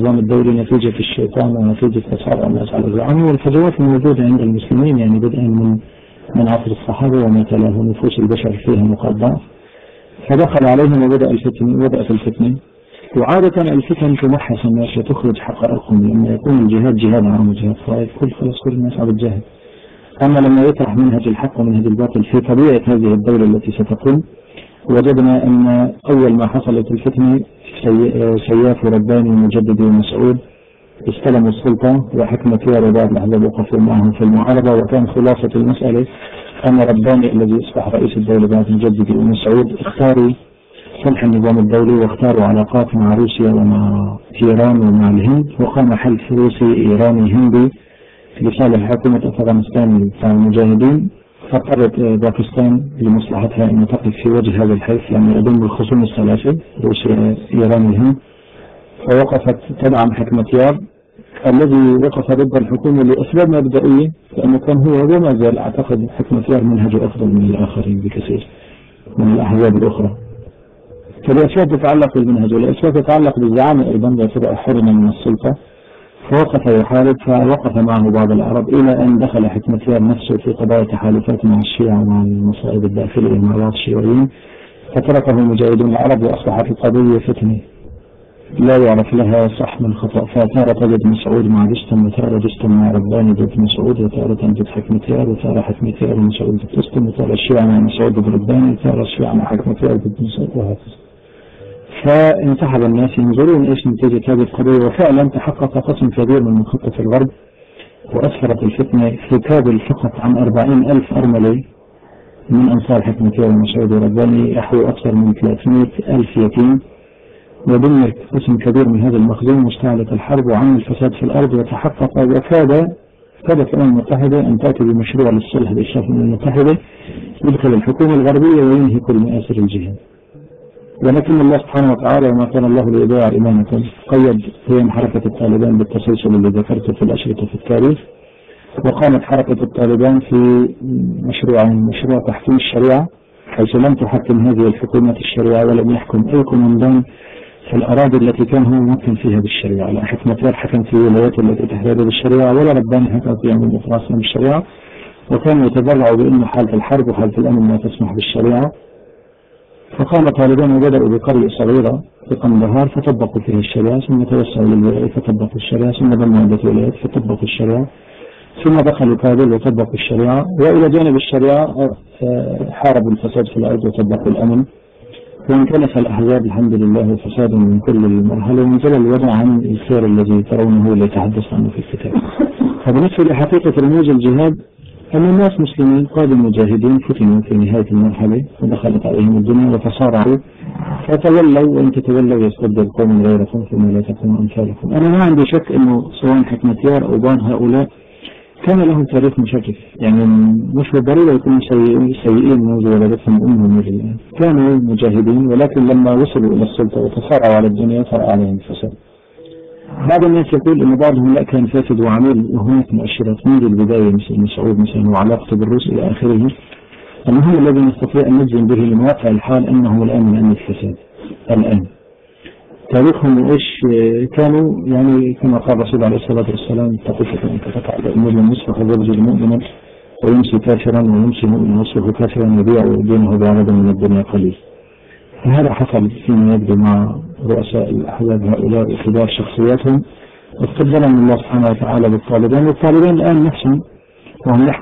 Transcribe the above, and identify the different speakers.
Speaker 1: النظام الدولي نتيجة الشيطان ونتيجة تسارع الناس على الزعامة، والفجوات الموجودة عند المسلمين يعني بدءا من عصر الصحابة وما تلاه نفوس البشر فيها نقاط ضعف، فدخل عليهم وبدأت الفتنة. وعادة الفتن تمحص الناس وتخرج حقائقهم، لما يكون الجهاد جهاد عام وجهاد صائب خلاص كل الناس على الجهاد. أما لما يطرح منهج الحق ومنهج الباطل في طبيعة هذه الدولة التي ستقوم، وجدنا أن أول ما حصلت الفتنة سياف ورباني ومجددي ومسعود استلموا السلطة، وحكمة رباط الأحزاب وقفوا معهم في المعارضة. وكان خلاصة المسألة أن رباني الذي أصبح رئيس الدولة بعد مجددي ومسعود اختاروا صلح النظام الدولي، واختاروا علاقات مع روسيا ومع إيران ومع الهند، وقام حلف روسي إيراني هندي لصالح حكومة أفغانستان بتاع المجاهدين. فاضطرت باكستان لمصلحتها أن تقف في وجه هذا الحلف لأنه يضم الخصوم الثلاثة روسيا إيران الهند، فوقفت تدعم حكمتيار الذي وقف ضد الحكومة لأسباب مبدئية، لأنه كان هو وما زال أعتقد حكمتيار منهجه أفضل من الآخرين بكثير من الأحزاب الأخرى. فالأسباب تتعلق بالمنهج، والأسباب تتعلق بالزعامة أيضا باعتبار حرمة من السلطة، فوقف يحارب. فوقف معه بعض العرب إلى أن دخل حكمتيار نفسه في قضايا تحالفات مع الشيعة ومع المصائب الداخلية مع بعض الشيوعيين، فتركه المجاهدون العرب وأصبحت القضية فتنة لا يعرف لها صح من خطأ. فتارة تجد مسعود مع رستم، وتارة رستم مع رباني ضد مسعود، وتارة ضد حكمتيار، وتارة حكمتيار ومسعود ضد رستم، وتارة الشيعة مع مسعود ضد رباني، وتارة الشيعة مع حكمتيار ضد مسعود، وهكذا. فانسحب الناس ينظرون ايش نتيجة هذه القضية، وفعلا تحقق قسم كبير من مخطط الغرب، وأسفرت الفتنة في كابل فقط عن 40,000 أرملة من أنصار حكمتيار ومسعود ورباني، يحوي أكثر من 300,000 يتيم، ودمر قسم كبير من هذا المخزون مستعلة الحرب وعمل الفساد في الأرض. وتحقق كادت الأمم المتحدة أن تأتي بمشروع للصلح بالشرف الأمم المتحدة يدخل الحكومة الغربية وينهي كل مآسر الجهاد. ولكن الله سبحانه وتعالى وما كان الله ليضيع إيمانكم قيد قيام حركة الطالبان بالتسلسل اللي ذكرته في الأشرطة في التاريخ. وقامت حركة الطالبان في مشروع تحكيم الشريعة، حيث لم تحكم هذه الحكومة الشريعة ولم يحكم أي كومندان في الأراضي التي كان هو ممكن فيها بالشريعة. لا حكمتيار حكم في ولايات التي تحتاج بالشريعة، ولا رباني حكم في عموم أفراسنا بالشريعة، وكانوا يتبرعوا بأنه حالة الحرب وحالة الأمن لا تسمح بالشريعة. فقام طالبان وبدأوا بقرية صغيرة في قندهار فطبقوا فيها الشريعة، ثم توسعوا للولايات فطبقوا الشريعة، ثم ضموا عدة ولايات فطبقوا الشريعة، ثم دخلوا كابل وطبقوا الشريعة. وإلى جانب الشريعة حاربوا الفساد في الأرض وطبقوا الأمن. وانكنس الأحزاب الحمد لله فساد من كل المرحلة، وانزل الوضع عن الخير الذي ترونه اللي يتحدث عنه في الكتاب. فبالنسبة لحقيقة رموز الجهاد أن الناس مسلمين قادوا مجاهدين فتنوا في نهاية المرحلة ودخلت عليهم الدنيا وتصارعوا فتولوا، وإن تتولوا يستبدل قوم غيركم ثم لا تكونوا أمثالكم. أنا ما عندي شك أنه سواء حكمتيار أو بان هؤلاء كان لهم تاريخ مشرف، يعني مش بالضرورة يكونوا سيئين منذ ولدتهم أمهم الآن، كانوا مجاهدين، ولكن لما وصلوا إلى السلطة وتصارعوا على الدنيا طرأ عليهم الفساد. بعض الناس يقول أن بعضهم لا كان فاسد وعميل، وهناك مؤشرات منذ البداية مثل مسعود مثلا وعلاقته بالروس إلى آخره، أنه الذي نستطيع أن نجزم به من واقع الحال أنه الآن من أمن الفساد. الآن تاريخهم وإيش كانوا، يعني كما قال الرسول عليه الصلاة والسلام: اتقوا أن تقطع المؤمن نصفه الرجل مؤمنا ويمسي كافرا ويمسي مؤمنا نصفه كافرا يبيع دينه بعرض من الدنيا قليل. فهذا حصل فيما يبدو مع رؤساء الأحزاب هؤلاء وكبار شخصياتهم، واستبدلهم الله سبحانه وتعالى بالطالبان. والطالبان الآن نفسهم وهم